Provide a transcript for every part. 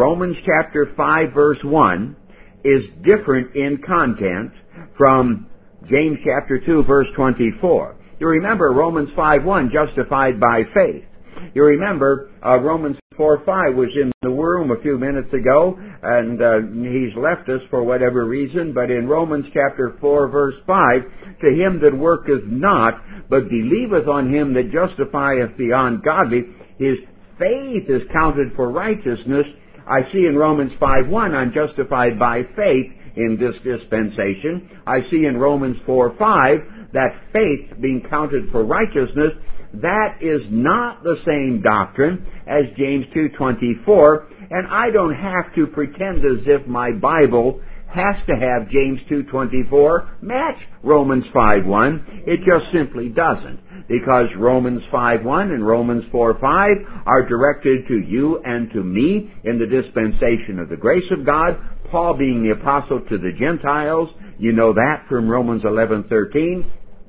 Romans chapter 5 verse 1 is different in content from James chapter 2 verse 24. You remember Romans 5:1, justified by faith. You remember Romans 4:5 was in the room a few minutes ago, and he's left us for whatever reason. But in Romans chapter 4 verse 5, to him that worketh not, but believeth on him that justifieth the ungodly, his faith is counted for righteousness. I see in Romans 5:1, I'm justified by faith in this dispensation. I see in Romans 4:5 that faith being counted for righteousness. That is not the same doctrine as James 2:24, and I don't have to pretend as if my Bible has to have James 2:24 match Romans 5:1. It just simply doesn't, because Romans 5:1 and Romans 4:5 are directed to you and to me in the dispensation of the grace of God. Paul being the apostle to the Gentiles, you know that from Romans 11:13.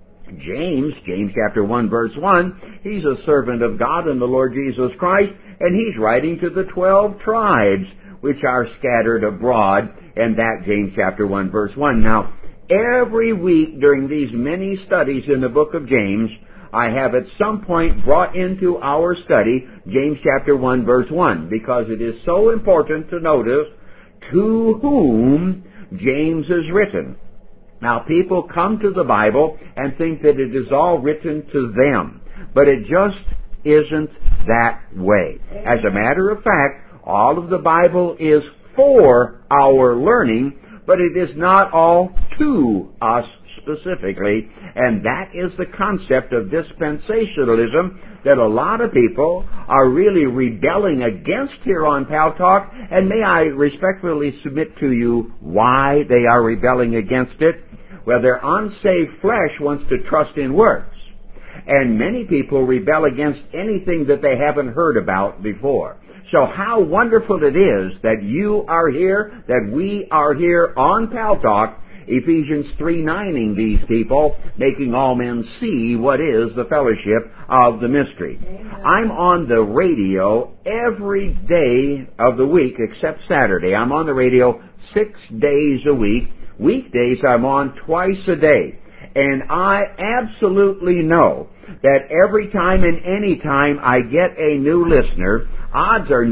James chapter 1 verse 1, he's a servant of God and the Lord Jesus Christ, and he's writing to the 12 tribes which are scattered abroad, and that James chapter 1 verse 1. Now, every week during these many studies in the book of James, I have at some point brought into our study James chapter 1 verse 1, because it is so important to notice to whom James is written. Now, people come to the Bible and think that it is all written to them, but it just isn't that way. As a matter of fact, all of the Bible is for our learning, but it is not all to us specifically, and that is the concept of dispensationalism that a lot of people are really rebelling against here on Pal Talk, and may I respectfully submit to you why they are rebelling against it? Well, their unsaved flesh wants to trust in works, and many people rebel against anything that they haven't heard about before. So how wonderful it is that you are here, that we are here on Pal Talk, Ephesians 3:9ing these people, making all men see what is the fellowship of the mystery. I'm on the radio every day of the week except Saturday. I'm on the radio 6 days a week. Weekdays I'm on twice a day. And I absolutely know that every time and any time I get a new listener, odds are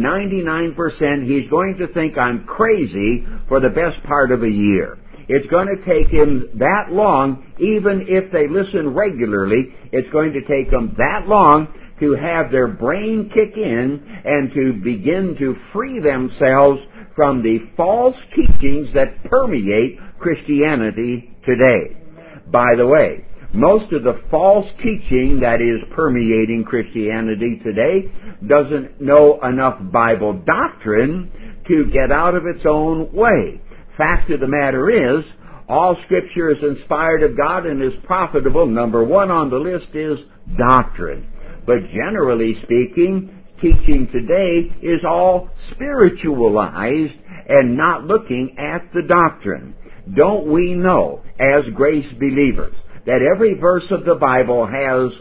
99% he's going to think I'm crazy for the best part of a year. It's going to take him that long, even if they listen regularly, it's going to take them that long to have their brain kick in and to begin to free themselves from the false teachings that permeate Christianity today. By the way, most of the false teaching that is permeating Christianity today doesn't know enough Bible doctrine to get out of its own way. Fact of the matter is, all Scripture is inspired of God and is profitable. Number one on the list is doctrine. But generally speaking, teaching today is all spiritualized and not looking at the doctrine. Don't we know, as grace believers, that every verse of the Bible has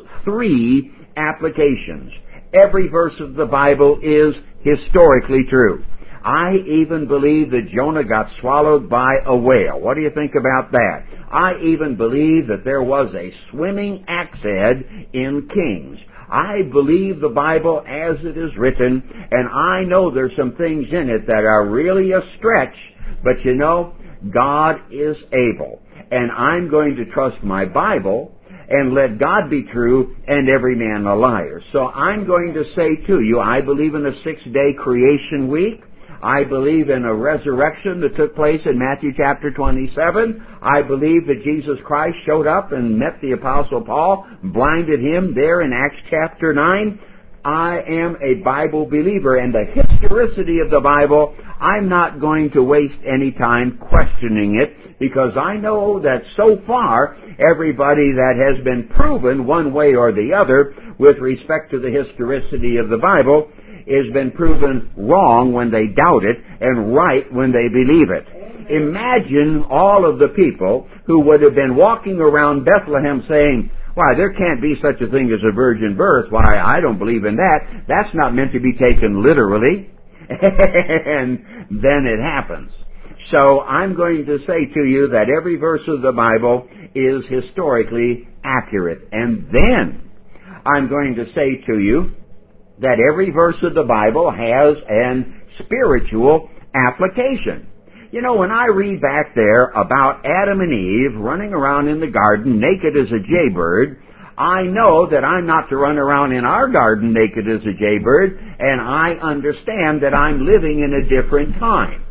3 applications? Every verse of the Bible is historically true. I even believe that Jonah got swallowed by a whale. What do you think about that? I even believe that there was a swimming axe head in Kings. I believe the Bible as it is written, and I know there's some things in it that are really a stretch, but you know, God is able. And I'm going to trust my Bible and let God be true and every man a liar. So I'm going to say to you, I believe in a 6-day creation week. I believe in a resurrection that took place in Matthew chapter 27. I believe that Jesus Christ showed up and met the Apostle Paul, blinded him there in Acts chapter 9. I am a Bible believer, and the historicity of the Bible, I'm not going to waste any time questioning it, because I know that so far, everybody that has been proven one way or the other with respect to the historicity of the Bible has been proven wrong when they doubt it and right when they believe it. Imagine all of the people who would have been walking around Bethlehem saying, why, there can't be such a thing as a virgin birth. Why, I don't believe in that. That's not meant to be taken literally. And then it happens. So I'm going to say to you that every verse of the Bible is historically accurate. And then I'm going to say to you that every verse of the Bible has an spiritual application. You know, when I read back there about Adam and Eve running around in the garden naked as a jaybird, I know that I'm not to run around in our garden naked as a jaybird, and I understand that I'm living in a different time.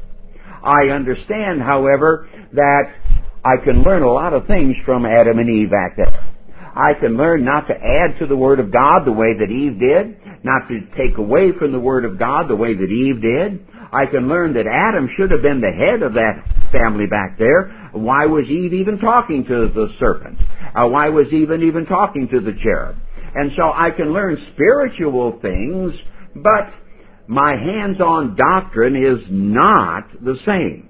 I understand, however, that I can learn a lot of things from Adam and Eve back there. I can learn not to add to the Word of God the way that Eve did, not to take away from the Word of God the way that Eve did. I can learn that Adam should have been the head of that family back there. Why was Eve even talking to the serpent? Why was Eve even talking to the cherub? And so I can learn spiritual things, but my hands-on doctrine is not the same.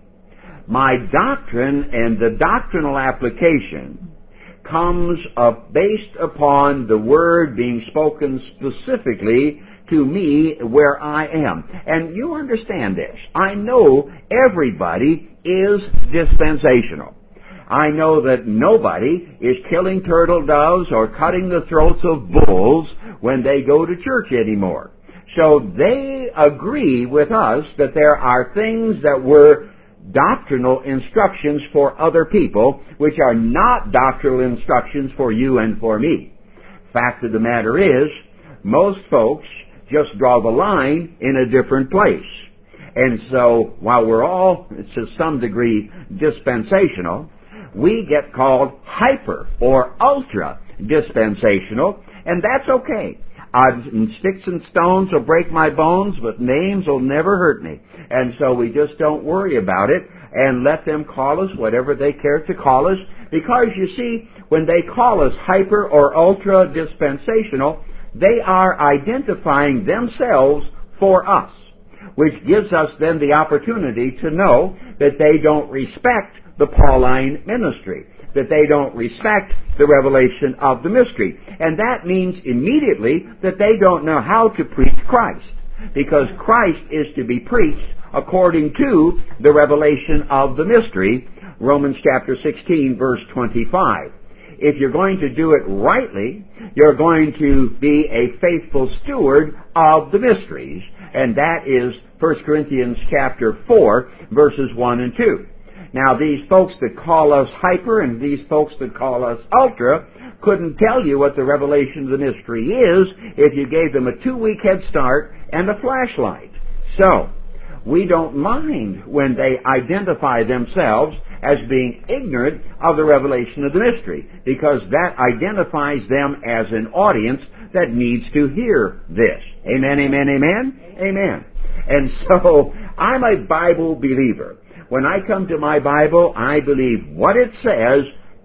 My doctrine and the doctrinal application comes based upon the Word being spoken specifically to me where I am. And you understand this. I know everybody is dispensational. I know that nobody is killing turtle doves or cutting the throats of bulls when they go to church anymore. So they agree with us that there are things that were doctrinal instructions for other people which are not doctrinal instructions for you and for me. Fact of the matter is, most folks just draw the line in a different place. And so, while we're all, to some degree, dispensational, we get called hyper or ultra dispensational, and that's okay. Sticks and stones will break my bones, but names will never hurt me. And so we just don't worry about it and let them call us whatever they care to call us, because you see, when they call us hyper or ultra dispensational, they are identifying themselves for us, which gives us then the opportunity to know that they don't respect the Pauline ministry, that they don't respect the revelation of the mystery. And that means immediately that they don't know how to preach Christ, because Christ is to be preached according to the revelation of the mystery, Romans chapter 16, verse 25. If you're going to do it rightly, you're going to be a faithful steward of the mysteries, and that is 1 Corinthians chapter 4, verses 1 and 2. Now, these folks that call us hyper and these folks that call us ultra couldn't tell you what the revelation of the mystery is if you gave them a 2-week head start and a flashlight. So, we don't mind when they identify themselves as being ignorant of the revelation of the mystery, because that identifies them as an audience that needs to hear this. Amen, amen, amen? Amen. And so, I'm a Bible believer. When I come to my Bible, I believe what it says,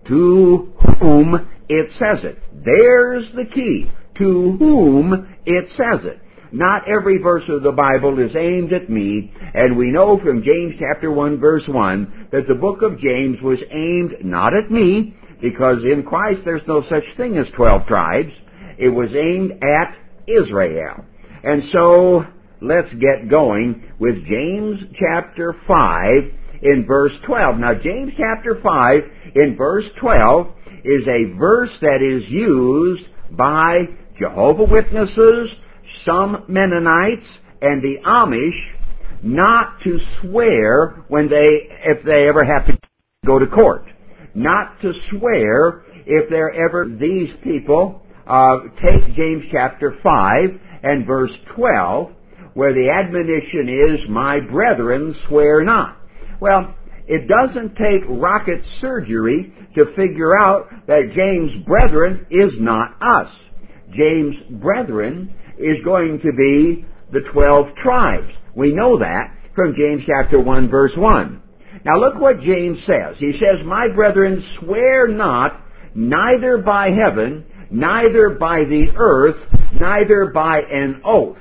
to whom it says it. There's the key. To whom it says it. Not every verse of the Bible is aimed at me, and we know from James chapter 1, verse 1, that the book of James was aimed not at me, because in Christ there's no such thing as 12 tribes. It was aimed at Israel. And so, let's get going with James chapter 5 in verse 12. Now, James chapter 5 in verse 12 is a verse that is used by Jehovah's Witnesses, some Mennonites, and the Amish not to swear if they ever have to go to court. Not to swear if these people take James chapter 5 and verse 12, where the admonition is, my brethren, swear not. Well, it doesn't take rocket surgery to figure out that James' brethren is not us. James' brethren is going to be the 12 tribes. We know that from James chapter 1, verse 1. Now look what James says. He says, my brethren, swear not, neither by heaven, neither by the earth, neither by an oath.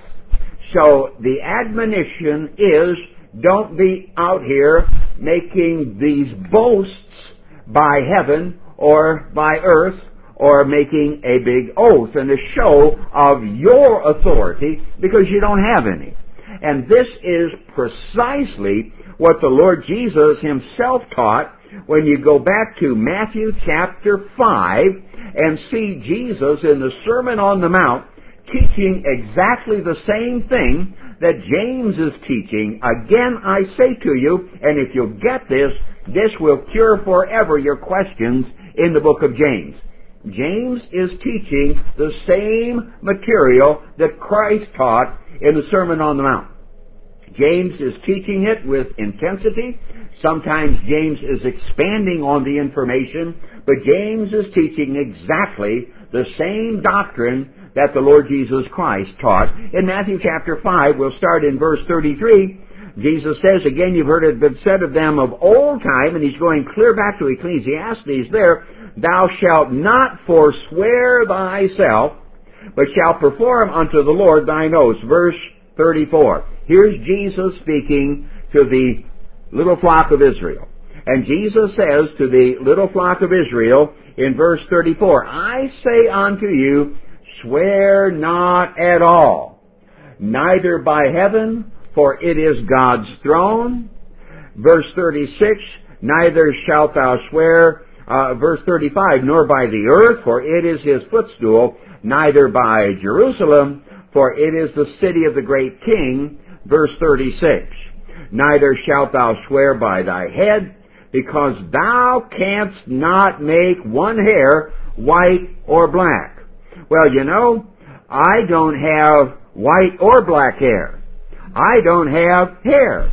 So the admonition is, don't be out here making these boasts by heaven or by earth, or making a big oath and a show of your authority, because you don't have any. And this is precisely what the Lord Jesus Himself taught when you go back to Matthew chapter 5 and see Jesus in the Sermon on the Mount teaching exactly the same thing that James is teaching. Again, I say to you, and if you'll get this, this will cure forever your questions in the book of James. James is teaching the same material that Christ taught in the Sermon on the Mount. James is teaching it with intensity. Sometimes James is expanding on the information, but James is teaching exactly the same doctrine that the Lord Jesus Christ taught. In Matthew chapter 5, we'll start in verse 33. Jesus says, again, you've heard it been said of them of old time, and he's going clear back to Ecclesiastes there, thou shalt not forswear thyself, but shalt perform unto the Lord thine oaths. Verse 34. Here's Jesus speaking to the little flock of Israel. And Jesus says to the little flock of Israel in verse 34, I say unto you, swear not at all, neither by heaven, for it is God's throne. Verse 36, neither shalt thou swear, verse 35, nor by the earth, for it is His footstool, neither by Jerusalem, for it is the city of the great King. Verse 36, neither shalt thou swear by thy head, because thou canst not make one hair white or black. Well, you know, I don't have white or black hair. I don't have hair.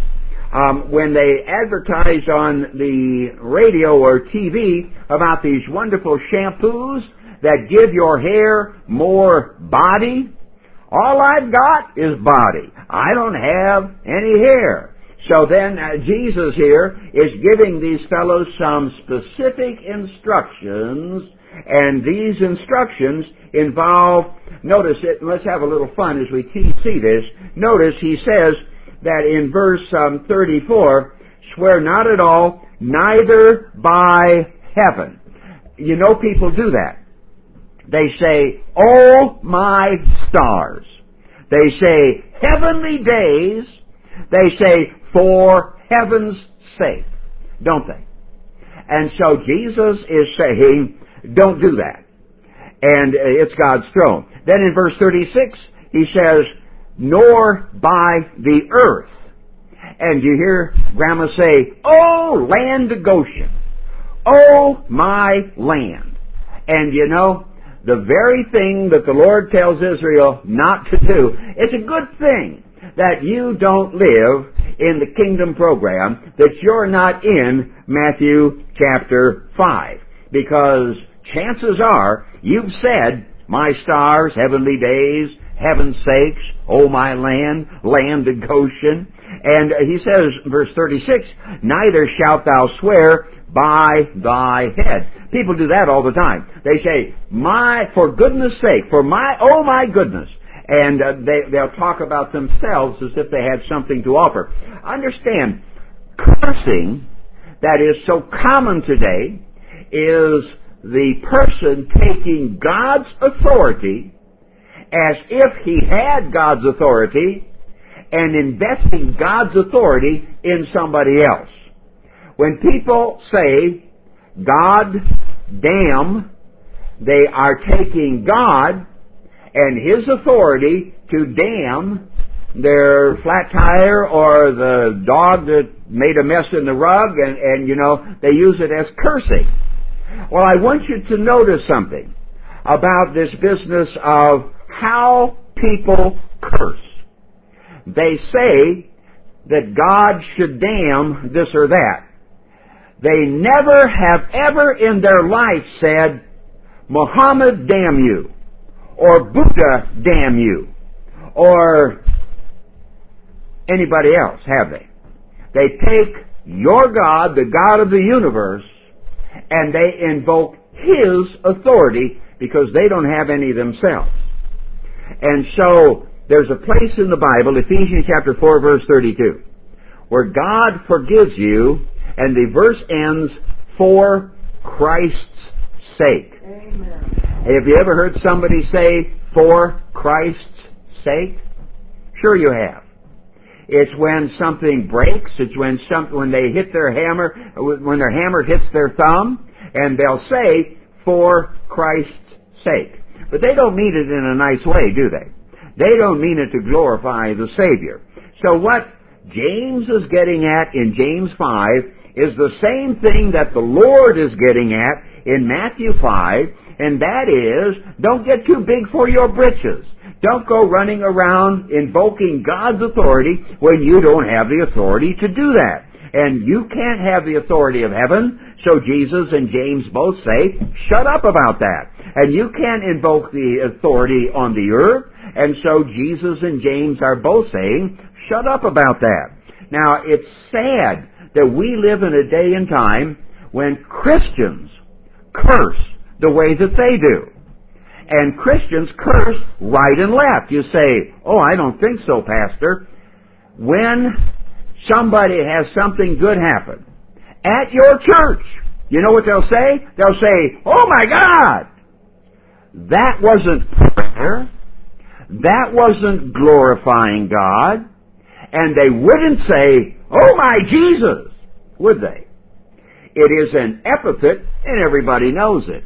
When they advertise on the radio or TV about these wonderful shampoos that give your hair more body, all I've got is body. I don't have any hair. So then Jesus here is giving these fellows some specific instructions, and these instructions involve, notice it, let's have a little fun as we see this. Notice he says that in verse 34, swear not at all, neither by heaven. You know people do that. They say, oh my stars. They say, heavenly days. They say, for heaven's sake. Don't they? And so Jesus is saying, don't do that. And it's God's throne. Then in verse 36, he says, nor by the earth. And you hear Grandma say, oh, land of Goshen. Oh, my land. And you know, the very thing that the Lord tells Israel not to do, it's a good thing that you don't live in the kingdom program, that you're not in Matthew chapter 5. Because chances are, you've said, my stars, heavenly days, heaven's sakes, oh my land, land of Goshen. And he says, verse 36, neither shalt thou swear by thy head. People do that all the time. They say, for goodness sake, oh my goodness. And they'll talk about themselves as if they had something to offer. Understand, cursing that is so common today is the person taking God's authority as if he had God's authority and investing God's authority in somebody else. When people say, God damn, they are taking God and His authority to damn their flat tire or the dog that made a mess in the rug, and you know, they use it as cursing. Well, I want you to notice something about this business of how people curse. They say that God should damn this or that. They never have ever in their life said, Muhammad damn you, or Buddha damn you, or anybody else, have they? They take your God, the God of the universe, and they invoke His authority because they don't have any themselves. And so, there's a place in the Bible, Ephesians chapter 4, verse 32, where God forgives you, and the verse ends, for Christ's sake. Amen. Have you ever heard somebody say, for Christ's sake? Sure you have. It's when something breaks. It's when they hit their hammer, when their hammer hits their thumb, and they'll say, "For Christ's sake." But they don't mean it in a nice way, do they? They don't mean it to glorify the Savior. So what James is getting at in James 5 is the same thing that the Lord is getting at in Matthew 5, and that is, don't get too big for your britches. Don't go running around invoking God's authority when you don't have the authority to do that. And you can't have the authority of heaven, so Jesus and James both say, shut up about that. And you can't invoke the authority on the earth, and so Jesus and James are both saying, shut up about that. Now, it's sad that we live in a day and time when Christians curse the way that they do. And Christians curse right and left. You say, oh, I don't think so, Pastor. When somebody has something good happen at your church, you know what they'll say? They'll say, oh my God! That wasn't prayer. That wasn't glorifying God. And they wouldn't say, oh my Jesus, would they? It is an epithet, and everybody knows it.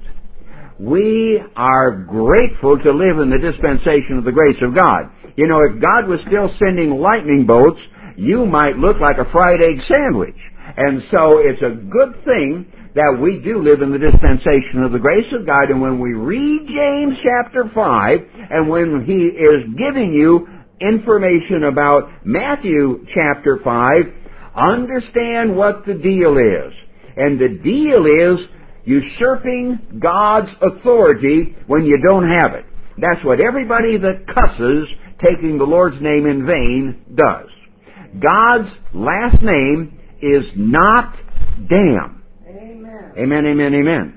We are grateful to live in the dispensation of the grace of God. You know, if God was still sending lightning bolts, you might look like a fried egg sandwich. And so it's a good thing that we do live in the dispensation of the grace of God. And when we read James chapter 5, and when he is giving you information about Matthew chapter 5, understand what the deal is. And the deal is usurping God's authority when you don't have it. That's what everybody that cusses taking the Lord's name in vain does. God's last name is not damn. Amen. Amen, amen, amen.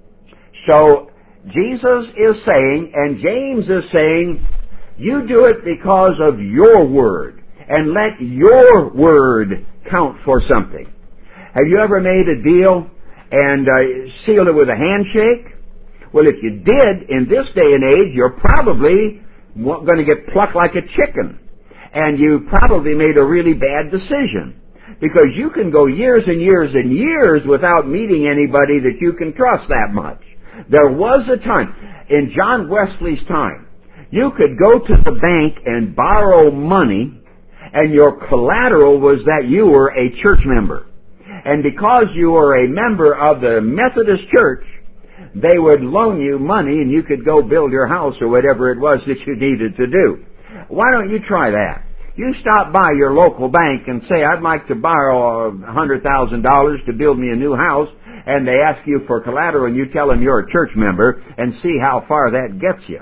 So, Jesus is saying, and James is saying, you do it because of your word, and let your word count for something. Have you ever made a deal and sealed it with a handshake? Well, if you did, in this day and age, you're probably going to get plucked like a chicken. And you probably made a really bad decision. Because you can go years and years and years without meeting anybody that you can trust that much. There was a time, in John Wesley's time, you could go to the bank and borrow money, and your collateral was that you were a church member. And because you were a member of the Methodist Church, they would loan you money and you could go build your house or whatever it was that you needed to do. Why don't you try that? You stop by your local bank and say, I'd like to borrow $100,000 to build me a new house, and they ask you for collateral and you tell them you're a church member, and see how far that gets you.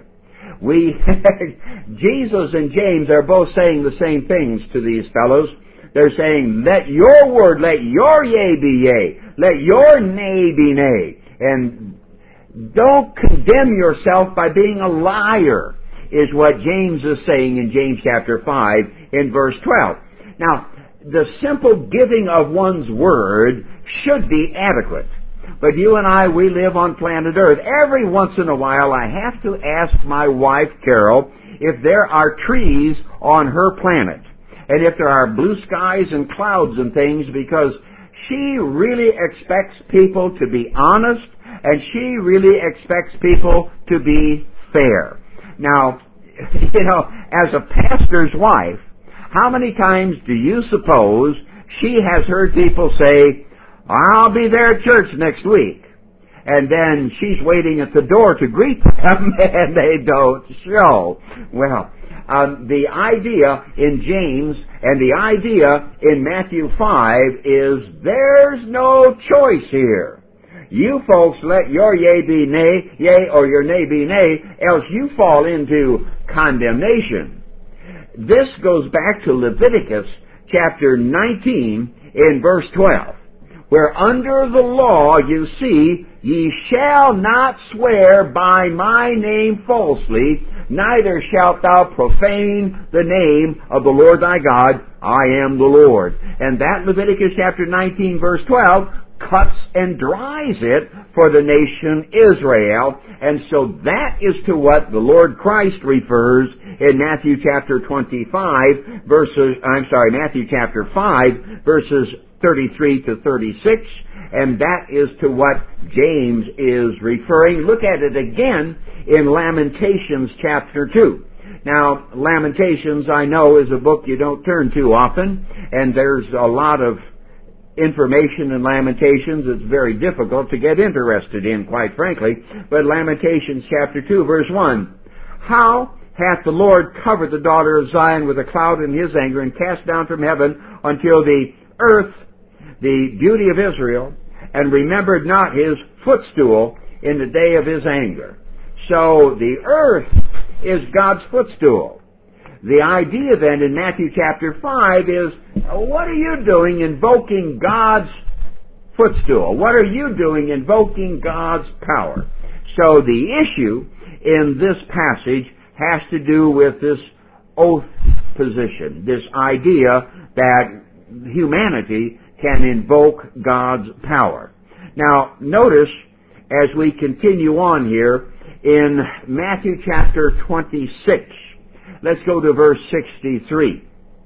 Jesus and James are both saying the same things to these fellows. They're saying, let your word, let your yea be yea, let your nay be nay. And don't condemn yourself by being a liar, is what James is saying in James chapter 5 in verse 12. Now, the simple giving of one's word should be adequate. But you and I, we live on planet Earth. Every once in a while, I have to ask my wife, Carol, if there are trees on her planet. And if there are blue skies and clouds and things, because she really expects people to be honest, and she really expects people to be fair. Now, you know, as a pastor's wife, how many times do you suppose she has heard people say, I'll be there at church next week? And then she's waiting at the door to greet them, and they don't show. Well, the idea in James and the idea in Matthew 5 is there's no choice here. You folks let your yea be nay, yea, or your nay be nay, else you fall into condemnation. This goes back to Leviticus chapter 19 in verse 12, where under the law you see, ye shall not swear by my name falsely, neither shalt thou profane the name of the Lord thy God. I am the Lord. And that Leviticus chapter 19 verse 12 cuts and dries it for the nation Israel. And so that is to what the Lord Christ refers in Matthew chapter 5, verses 33 to 36. And that is to what James is referring. Look at it again in Lamentations chapter 2. Now, Lamentations, I know, is a book you don't turn to often, and there's a lot of information in Lamentations that's very difficult to get interested in, quite frankly. But Lamentations chapter 2, verse 1. How hath the Lord covered the daughter of Zion with a cloud in his anger, and cast down from heaven until the earth the beauty of Israel, and remembered not his footstool in the day of his anger. So the earth is God's footstool. The idea then in Matthew chapter 5 is, what are you doing invoking God's footstool? What are you doing invoking God's power? So the issue in this passage has to do with this oath position, this idea that humanity can invoke God's power. Now, notice as we continue on here in Matthew chapter 26, let's go to verse 63.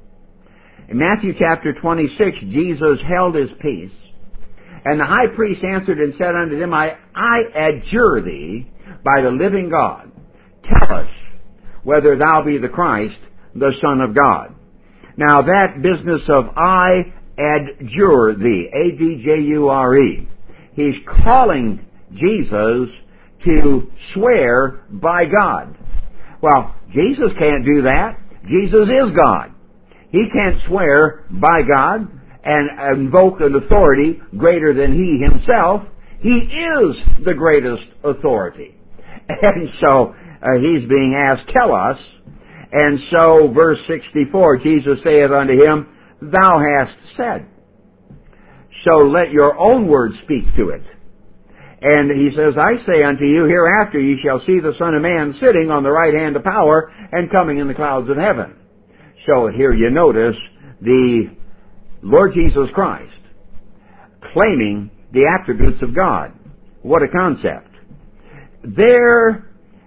In Matthew chapter 26, Jesus held his peace, and the high priest answered and said unto them, I adjure thee by the living God, tell us whether thou be the Christ, the Son of God. Now that business of I adjure thee, A-D-J-U-R-E, he's calling Jesus to swear by God. Well, Jesus can't do that. Jesus is God. He can't swear by God and invoke an authority greater than he himself. He is the greatest authority. And so he's being asked, tell us. And so verse 64, Jesus saith unto him, thou hast said. So let your own words speak to it. And he says, I say unto you, hereafter ye shall see the Son of Man sitting on the right hand of power and coming in the clouds of heaven. So here you notice the Lord Jesus Christ claiming the attributes of God. What a concept. The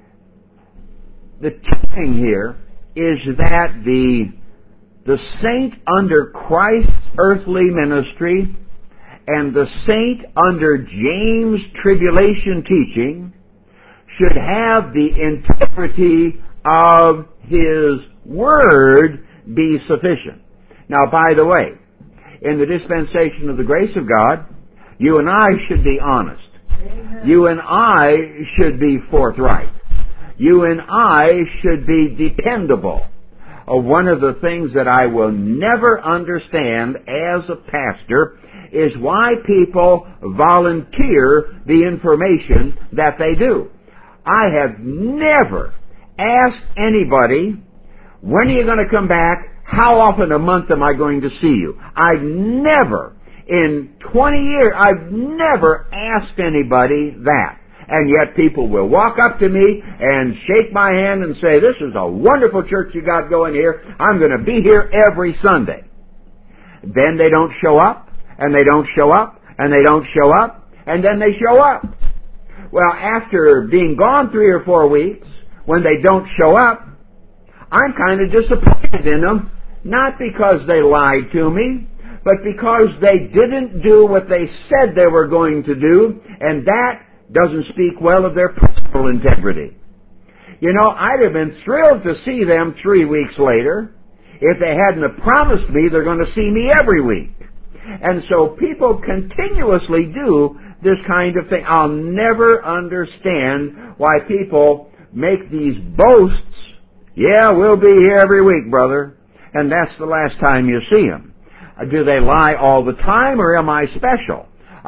teaching here is that the saint under Christ's earthly ministry and the saint under James' tribulation teaching should have the integrity of his word be sufficient. Now, by the way, in the dispensation of the grace of God, you and I should be honest. Amen. You and I should be forthright. You and I should be dependable. One of the things that I will never understand as a pastor is why people volunteer the information that they do. I have never asked anybody, when are you going to come back? How often a month am I going to see you? I've never, in 20 years, I've never asked anybody that. And yet people will walk up to me and shake my hand and say, this is a wonderful church you got going here. I'm going to be here every Sunday. Then they don't show up, and they don't show up, and they don't show up, and then they show up. Well, after being gone 3 or 4 weeks, when they don't show up, I'm kind of disappointed in them, not because they lied to me, but because they didn't do what they said they were going to do, and that doesn't speak well of their personal integrity. You know, I'd have been thrilled to see them 3 weeks later if they hadn't have promised me they're going to see me every week. And so people continuously do this kind of thing. I'll never understand why people make these boasts. Yeah, we'll be here every week, brother. And that's the last time you see them. Do they lie all the time, or am I special?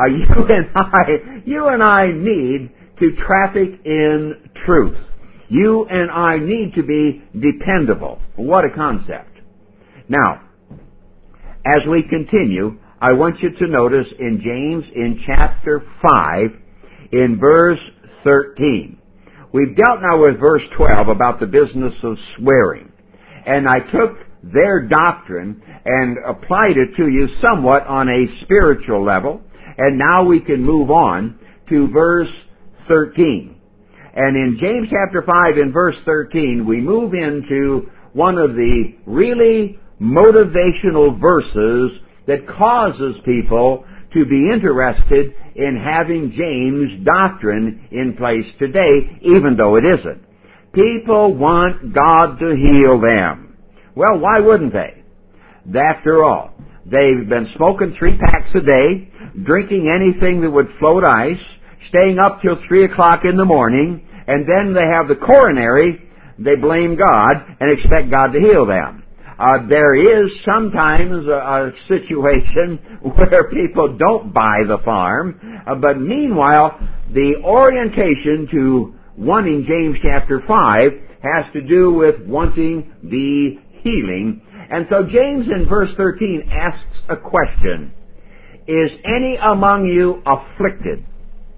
You and I need to traffic in truth. You and I need to be dependable. What a concept. Now, as we continue, I want you to notice in James in chapter 5, in verse 13. We've dealt now with verse 12 about the business of swearing. And I took their doctrine and applied it to you somewhat on a spiritual level. And now we can move on to verse 13. And in James chapter 5 and verse 13, we move into one of the really motivational verses that causes people to be interested in having James' doctrine in place today, even though it isn't. People want God to heal them. Well, why wouldn't they? After all, they've been smoking 3 packs a day, drinking anything that would float ice, staying up till 3 o'clock in the morning, and then they have the coronary. They blame God and expect God to heal them. There is sometimes a situation where people don't buy the farm, but meanwhile, the orientation to wanting James chapter 5 has to do with wanting the healing. And so James in verse 13 asks a question. Is any among you afflicted?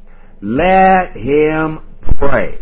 Let him pray.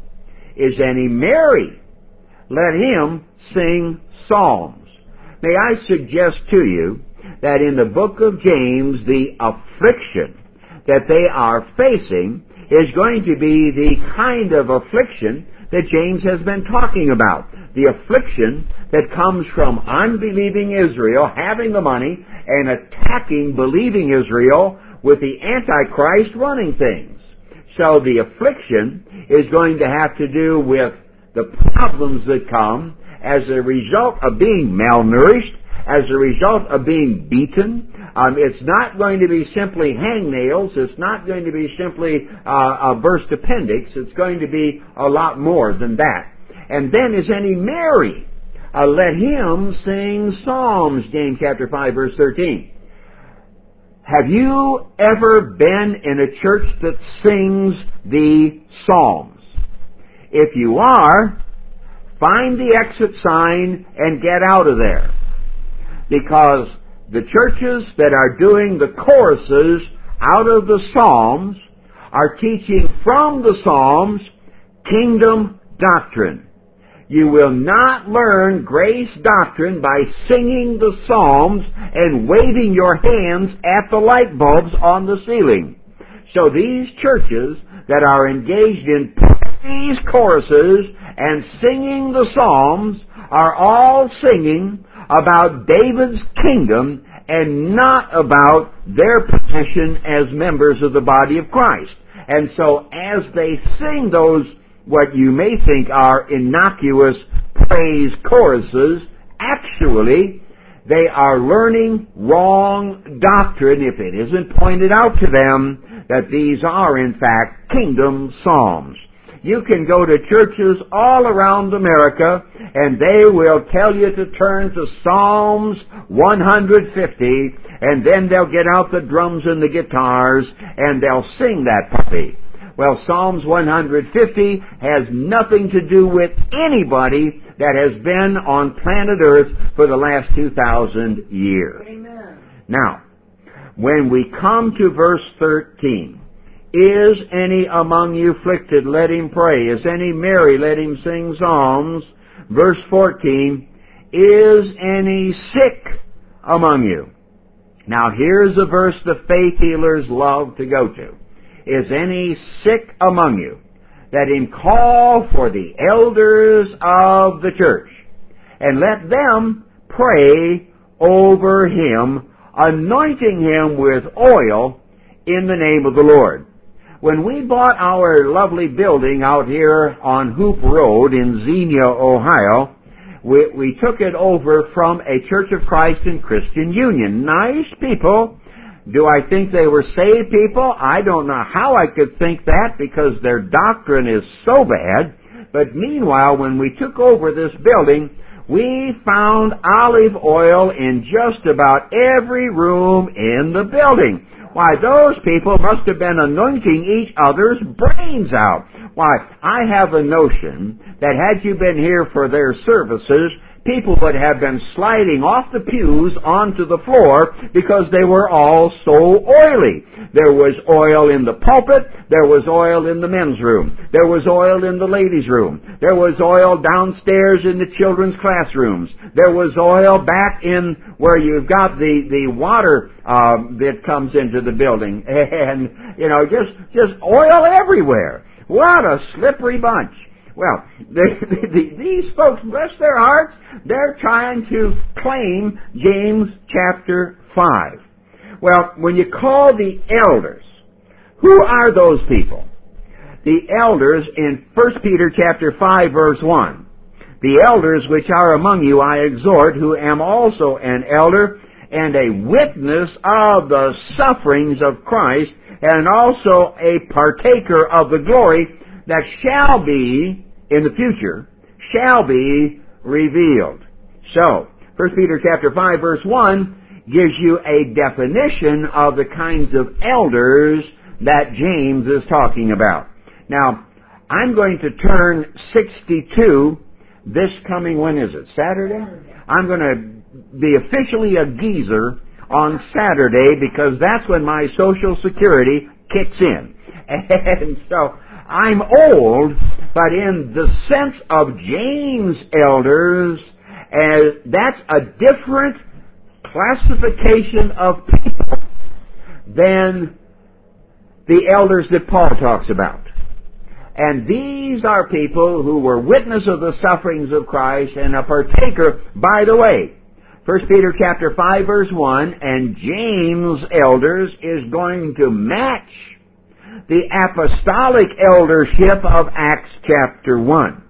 Is any merry? Let him sing psalms. May I suggest to you that in the book of James, the affliction that they are facing is going to be the kind of affliction that James has been talking about. The affliction that comes from unbelieving Israel having the money and attacking believing Israel with the Antichrist running things. So the affliction is going to have to do with the problems that come as a result of being malnourished, as a result of being beaten. It's not going to be simply hangnails. It's not going to be simply a burst appendix. It's going to be a lot more than that. And then is any merry? Let him sing psalms, James chapter 5, verse 13. Have you ever been in a church that sings the psalms? If you are, find the exit sign and get out of there. Because the churches that are doing the choruses out of the psalms are teaching from the psalms kingdom doctrine. You will not learn grace doctrine by singing the psalms and waving your hands at the light bulbs on the ceiling. So these churches that are engaged in praise choruses and singing the psalms are all singing about David's kingdom and not about their position as members of the body of Christ. And so as they sing those what you may think are innocuous praise choruses, actually they are learning wrong doctrine if it isn't pointed out to them that these are in fact kingdom psalms. You can go to churches all around America and they will tell you to turn to Psalms 150 and then they'll get out the drums and the guitars and they'll sing that puppy. Well, Psalms 150 has nothing to do with anybody that has been on planet Earth for the last 2,000 years. Amen. Now, when we come to verse 13, is any among you afflicted? Let him pray. Is any merry? Let him sing psalms. Verse 14, is any sick among you? Now, here's a verse the faith healers love to go to. Is any sick among you? Let him call for the elders of the church, and let them pray over him, anointing him with oil in the name of the Lord. When we bought our lovely building out here on Hoop Road in Xenia, Ohio, we took it over from a Church of Christ and Christian Union. Nice people. Do I think they were saved people? I don't know how I could think that because their doctrine is so bad. But meanwhile, when we took over this building, we found olive oil in just about every room in the building. Why, those people must have been anointing each other's brains out. Why, I have a notion that had you been here for their services, people would have been sliding off the pews onto the floor because they were all so oily. There was oil in the pulpit. There was oil in the men's room. There was oil in the ladies' room. There was oil downstairs in the children's classrooms. There was oil back in where you've got the water that comes into the building. And, just oil everywhere. What a slippery bunch. Well, these folks, bless their hearts, they're trying to claim James chapter 5. Well, when you call the elders, who are those people? The elders in 1 Peter chapter 5 verse 1. The elders which are among you I exhort, who am also an elder and a witness of the sufferings of Christ, and also a partaker of the glory that shall be, in the future, shall be revealed. So, 1 Peter chapter 5 verse 1 gives you a definition of the kinds of elders that James is talking about. Now, I'm going to turn 62 this coming, when is it? Saturday? I'm going to be officially a geezer on Saturday because that's when my Social Security kicks in. And so, I'm old, but in the sense of James' elders, that's a different classification of people than the elders that Paul talks about. And these are people who were witness of the sufferings of Christ and a partaker, by the way. 1 Peter chapter 5 verse 1, and James' elders is going to match the apostolic eldership of Acts chapter 1.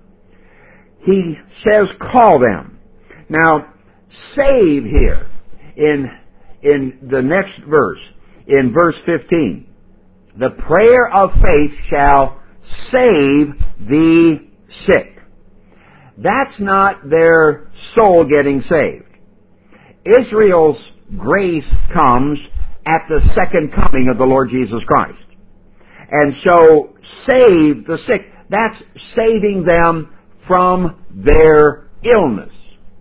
He says, call them. Now, save here in the next verse, in verse 15. The prayer of faith shall save the sick. That's not their soul getting saved. Israel's grace comes at the second coming of the Lord Jesus Christ. And so, save the sick. That's saving them from their illness.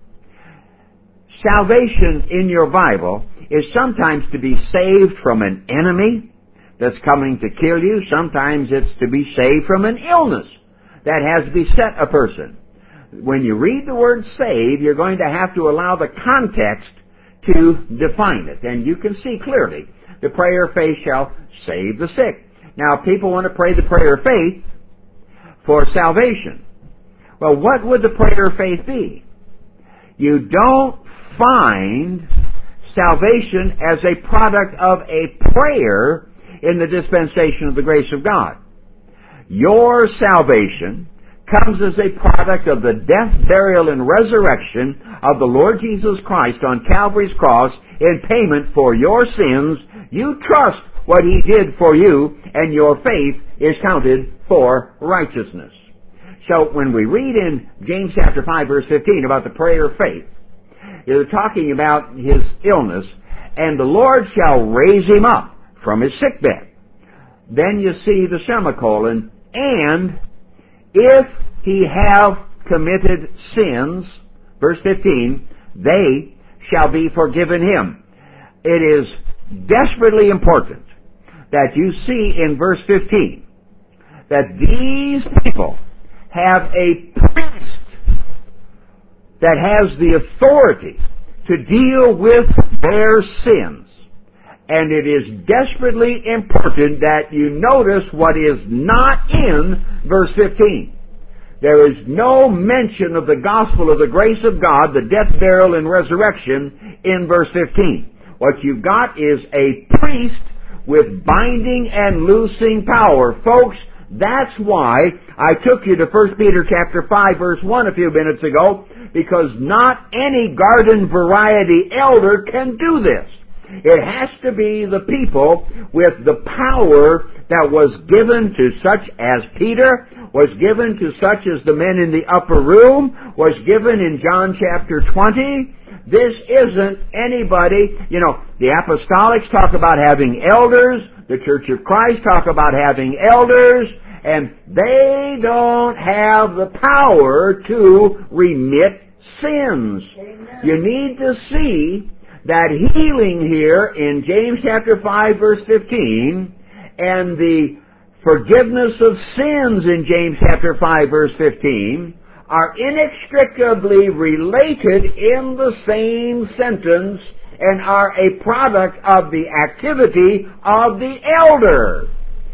Salvation in your Bible is sometimes to be saved from an enemy that's coming to kill you. Sometimes it's to be saved from an illness that has beset a person. When you read the word save, you're going to have to allow the context to define it. And you can see clearly, the prayer of faith shall save the sick. Now, people want to pray the prayer of faith for salvation. Well, what would the prayer of faith be? You don't find salvation as a product of a prayer in the dispensation of the grace of God. Your salvation comes as a product of the death, burial, and resurrection of the Lord Jesus Christ on Calvary's cross in payment for your sins. You trust what He did for you, and your faith is counted for righteousness. So when we read in James chapter 5 verse 15 about the prayer of faith, they're talking about his illness, and the Lord shall raise him up from his sickbed. Then you see the semicolon, and if he have committed sins, verse 15, they shall be forgiven him. It is desperately important that you see in verse 15 that these people have a priest that has the authority to deal with their sins. And it is desperately important that you notice what is not in verse 15. There is no mention of the gospel of the grace of God, the death, burial, and resurrection in verse 15. What you've got is a priest with binding and loosing power. Folks, that's why I took you to 1 Peter chapter 5 verse 1 a few minutes ago, because not any garden variety elder can do this. It has to be the people with the power that was given to such as Peter, was given to such as the men in the upper room, was given in John chapter 20. This isn't anybody, the apostolics talk about having elders, the Church of Christ talk about having elders, and they don't have the power to remit sins. Amen. You need to see that healing here in James chapter 5 verse 15 and the forgiveness of sins in James chapter 5 verse 15 are inextricably related in the same sentence and are a product of the activity of the elder.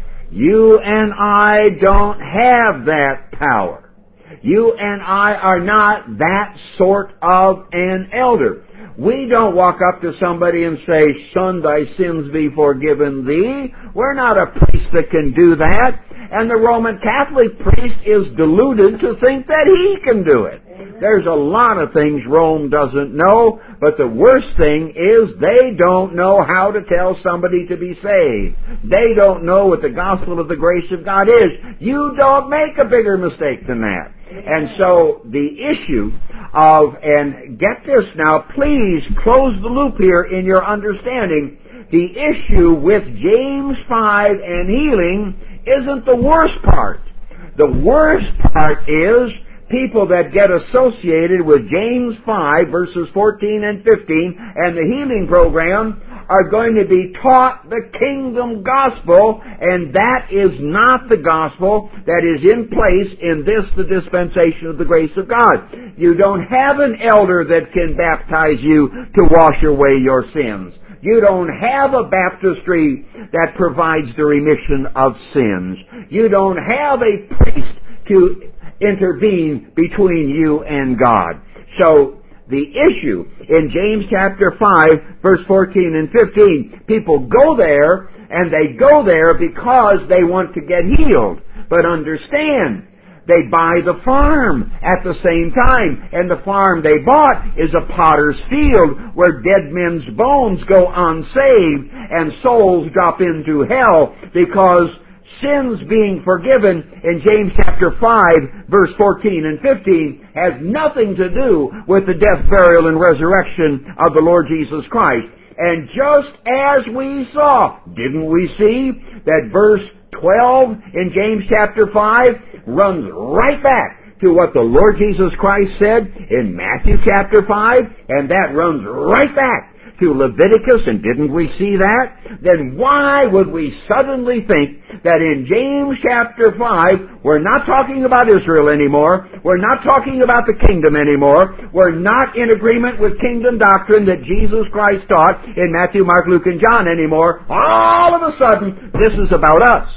You and I don't have that power. You and I are not that sort of an elder. We don't walk up to somebody and say, "Son, thy sins be forgiven thee." We're not a priest that can do that. And the Roman Catholic priest is deluded to think that he can do it. There's a lot of things Rome doesn't know, but the worst thing is they don't know how to tell somebody to be saved. They don't know what the gospel of the grace of God is. You don't make a bigger mistake than that. And so the issue of, and get this now, please close the loop here in your understanding, the issue with James 5 and healing isn't the worst part. The worst part is people that get associated with James 5 verses 14 and 15 and the healing program are going to be taught the kingdom gospel, and that is not the gospel that is in place in this, the dispensation of the grace of God. You don't have an elder that can baptize you to wash away your sins. You don't have a baptistry that provides the remission of sins. You don't have a priest to intervene between you and God. So, the issue in James chapter 5, verse 14 and 15, people go there, and they go there because they want to get healed. But understand, they buy the farm at the same time, and the farm they bought is a potter's field where dead men's bones go unsaved and souls drop into hell because sins being forgiven in James chapter 5, verse 14 and 15 has nothing to do with the death, burial, and resurrection of the Lord Jesus Christ. And just as we saw, didn't we see that verse 12 in James chapter 5 runs right back to what the Lord Jesus Christ said in Matthew chapter 5, and that runs right back to Leviticus, and didn't we see that? Then why would we suddenly think that in James chapter 5, we're not talking about Israel anymore, we're not talking about the kingdom anymore, we're not in agreement with kingdom doctrine that Jesus Christ taught in Matthew, Mark, Luke, and John anymore? All of a sudden, this is about us.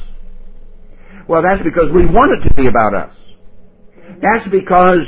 Well, that's because we want it to be about us. That's because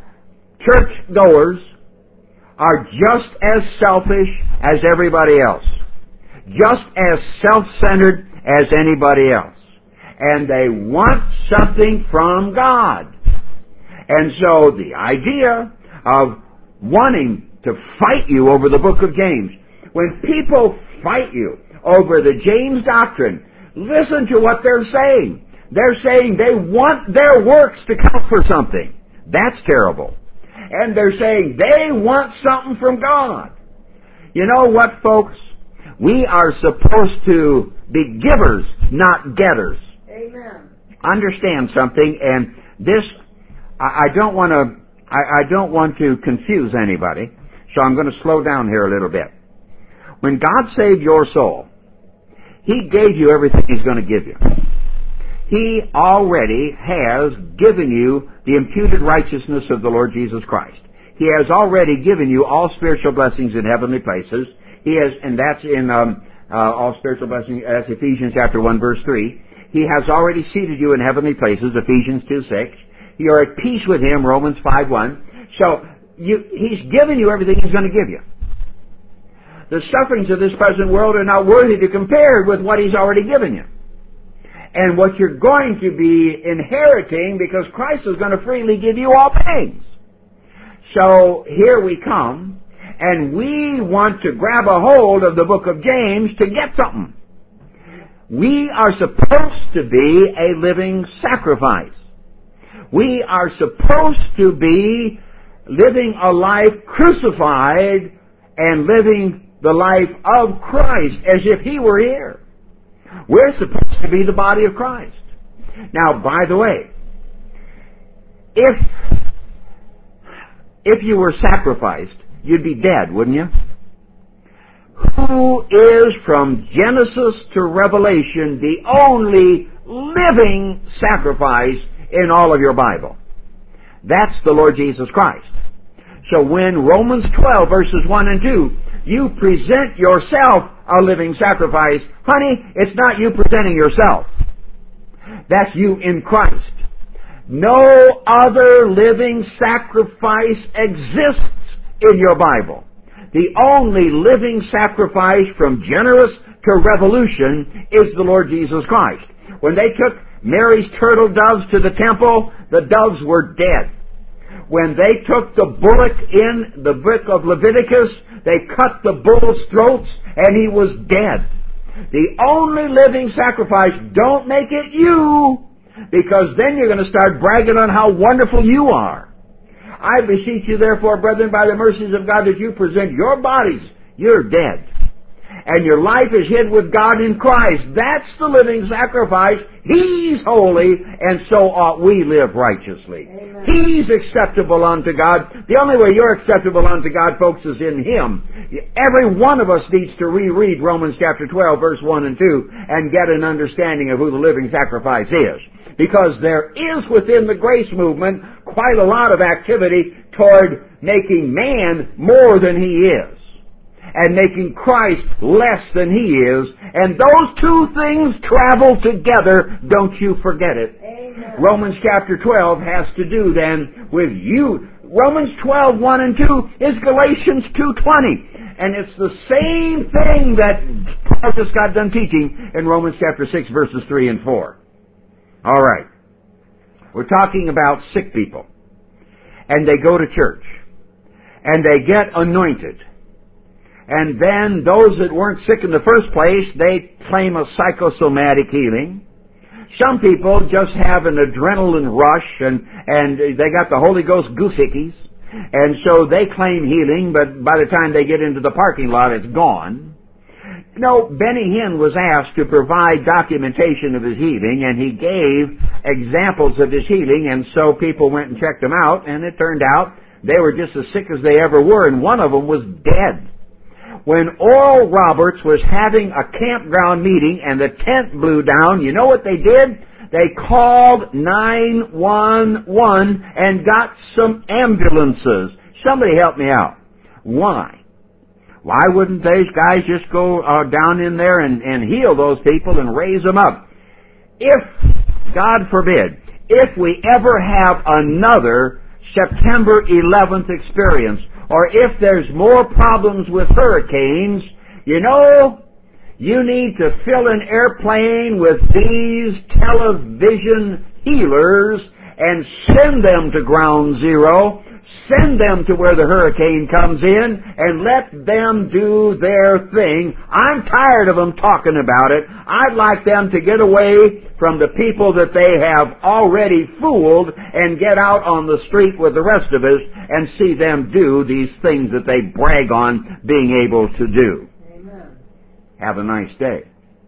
churchgoers are just as selfish as everybody else. Just as self-centered as anybody else. And they want something from God. And so the idea of wanting to fight you over the book of James, when people fight you over the James doctrine, listen to what they're saying. They're saying they want their works to count for something. That's terrible. And they're saying they want something from God. You know what, folks? We are supposed to be givers, not getters. Amen. Understand something, and this, I don't want to confuse anybody, so I'm going to slow down here a little bit. When God saved your soul, He gave you everything He's going to give you. He already has given you the imputed righteousness of the Lord Jesus Christ. He has already given you all spiritual blessings in heavenly places. He has, and that's in all spiritual blessings, that's Ephesians chapter 1, verse 3. He has already seated you in heavenly places, Ephesians 2:6. You're at peace with Him, Romans 5:1. So, He's given you everything He's going to give you. The sufferings of this present world are not worthy to compare with what He's already given you. And what you're going to be inheriting, because Christ is going to freely give you all things. So here we come, and we want to grab a hold of the book of James to get something. We are supposed to be a living sacrifice. We are supposed to be living a life crucified and living the life of Christ as if He were here. We're supposed to be the body of Christ. Now, by the way, if if you were sacrificed, you'd be dead, wouldn't you? Who is, from Genesis to Revelation, the only living sacrifice in all of your Bible? That's the Lord Jesus Christ. So when Romans 12, verses 1 and 2, you present yourself a living sacrifice, honey, it's not you presenting yourself. That's you in Christ. No other living sacrifice exists in your Bible. The only living sacrifice from Genesis to Revolution is the Lord Jesus Christ. When they took Mary's turtle doves to the temple, the doves were dead. When they took the bullock in the book of Leviticus, they cut the bull's throats and he was dead. The only living sacrifice, don't make it you, because then you're going to start bragging on how wonderful you are. I beseech you, therefore, brethren, by the mercies of God, that you present your bodies. You're dead. And your life is hid with God in Christ. That's the living sacrifice. He's holy, and so ought we live righteously. Amen. He's acceptable unto God. The only way you're acceptable unto God, folks, is in Him. Every one of us needs to reread Romans chapter 12, verse 1 and 2, and get an understanding of who the living sacrifice is. Because there is within the grace movement quite a lot of activity toward making man more than he is, and making Christ less than he is, and those two things travel together, don't you forget it. Amen. Romans chapter 12 has to do then with you. Romans 12, 1 and 2 is Galatians 2:20, and it's the same thing that Paul just got done teaching in Romans chapter 6, verses 3 and 4. All right. We're talking about sick people. And they go to church. And they get anointed. And then those that weren't sick in the first place, they claim a psychosomatic healing. Some people just have an adrenaline rush and they got the Holy Ghost goosehickeys. And so they claim healing, but by the time they get into the parking lot, it's gone. No, Benny Hinn was asked to provide documentation of his healing, and he gave examples of his healing, and so people went and checked him out, and it turned out they were just as sick as they ever were, and one of them was dead. When Oral Roberts was having a campground meeting and the tent blew down, you know what they did? They called 911 and got some ambulances. Somebody help me out. Why? Why wouldn't those guys just go down in there and heal those people and raise them up? If, God forbid, if we ever have another September 11th experience, or if there's more problems with hurricanes, you know, you need to fill an airplane with these television healers and send them to ground zero. Send them to where the hurricane comes in and let them do their thing. I'm tired of them talking about it. I'd like them to get away from the people that they have already fooled and get out on the street with the rest of us and see them do these things that they brag on being able to do. Amen. Have a nice day.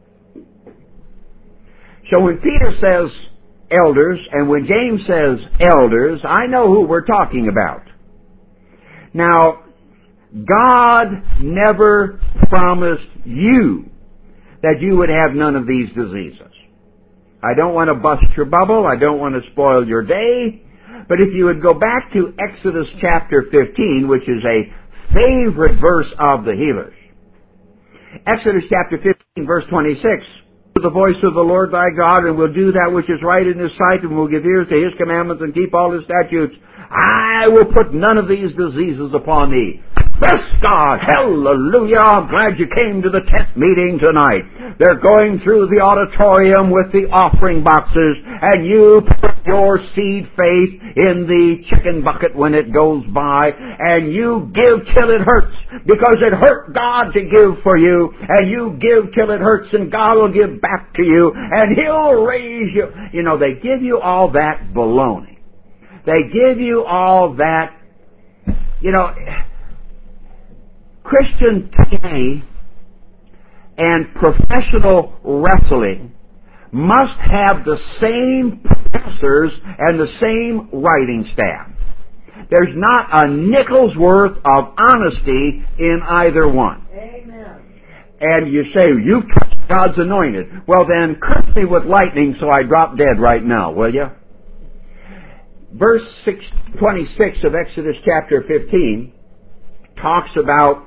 So when Peter says elders, and when James says elders, I know who we're talking about. Now, God never promised you that you would have none of these diseases. I don't want to bust your bubble. I don't want to spoil your day. But if you would go back to Exodus chapter 15, which is a favorite verse of the healers. Exodus chapter 15, verse 26. The voice of the Lord thy God, and will do that which is right in his sight, and will give ears to his commandments, and keep all his statutes. I will put none of these diseases upon thee. Bless God! Hallelujah! I'm glad you came to the tent meeting tonight. They're going through the auditorium with the offering boxes, and you put your seed faith in the chicken bucket when it goes by, and you give till it hurts, because it hurt God to give for you, and you give till it hurts, and God will give back to you, and He'll raise you. You know, they give you all that baloney. They give you all that, you know. Christian today and professional wrestling must have the same professors and the same writing staff. There's not a nickel's worth of honesty in either one. Amen. And you say, you've touched God's anointed. Well then, curse me with lightning so I drop dead right now, will you? Verse 26 of Exodus chapter 15 talks about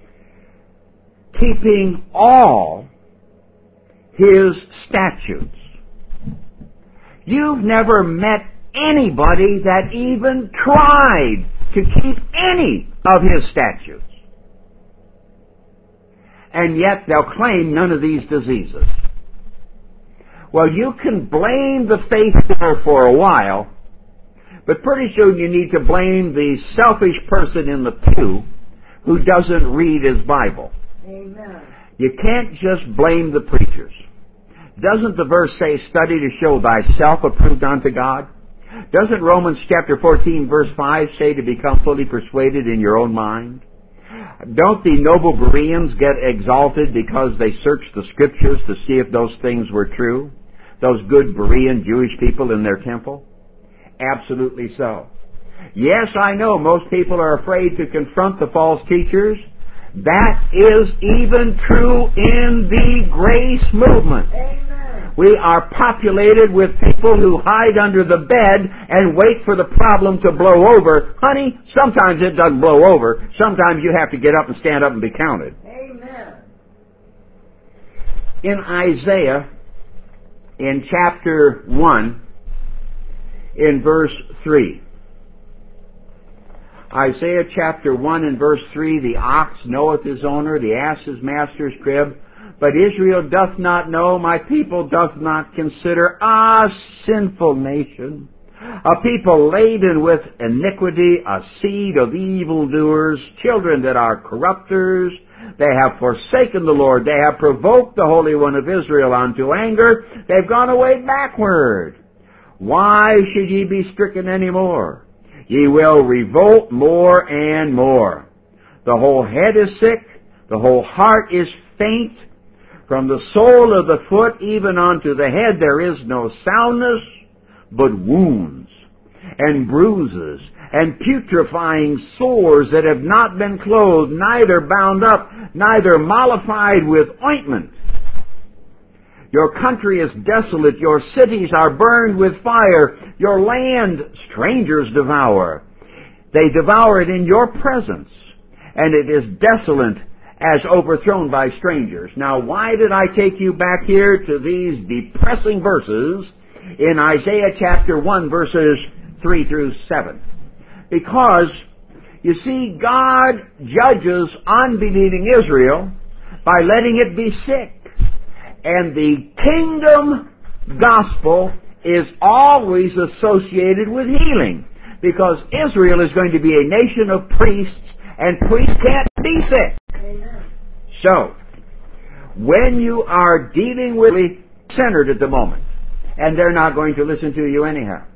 keeping all His statutes. You've never met anybody that even tried to keep any of His statutes. And yet they'll claim none of these diseases. Well, you can blame the faithful for a while, but pretty soon you need to blame the selfish person in the pew who doesn't read his Bible. Amen. You can't just blame the preachers. Doesn't the verse say, study to show thyself approved unto God? Doesn't Romans chapter 14 verse 5 say to become fully persuaded in your own mind? Don't the noble Bereans get exalted because they searched the Scriptures to see if those things were true? Those good Berean Jewish people in their temple? Absolutely so. Yes, I know most people are afraid to confront the false teachers. That is even true in the grace movement. Amen. We are populated with people who hide under the bed and wait for the problem to blow over. Honey, sometimes it doesn't blow over. Sometimes you have to get up and stand up and be counted. Amen. In Isaiah, in chapter 1, in verse 3. Isaiah chapter 1 and verse 3, the ox knoweth his owner, the ass his master's crib, but Israel doth not know, my people doth not consider, sinful nation, a people laden with iniquity, a seed of evildoers, children that are corrupters. They have forsaken the Lord, they have provoked the Holy One of Israel unto anger, they've gone away backward. Why should ye be stricken any more? Ye will revolt more and more. The whole head is sick, the whole heart is faint. From the sole of the foot even unto the head there is no soundness, but wounds, and bruises, and putrefying sores that have not been clothed, neither bound up, neither mollified with ointment. Your country is desolate, your cities are burned with fire, your land strangers devour. They devour it in your presence, and it is desolate as overthrown by strangers. Now, why did I take you back here to these depressing verses in Isaiah chapter 1, verses 3 through 7? Because, you see, God judges unbelieving Israel by letting it be sick. And the kingdom gospel is always associated with healing. Because Israel is going to be a nation of priests, and priests can't be sick. Amen. So, when you are dealing with the centered at the moment, and they're not going to listen to you anyhow.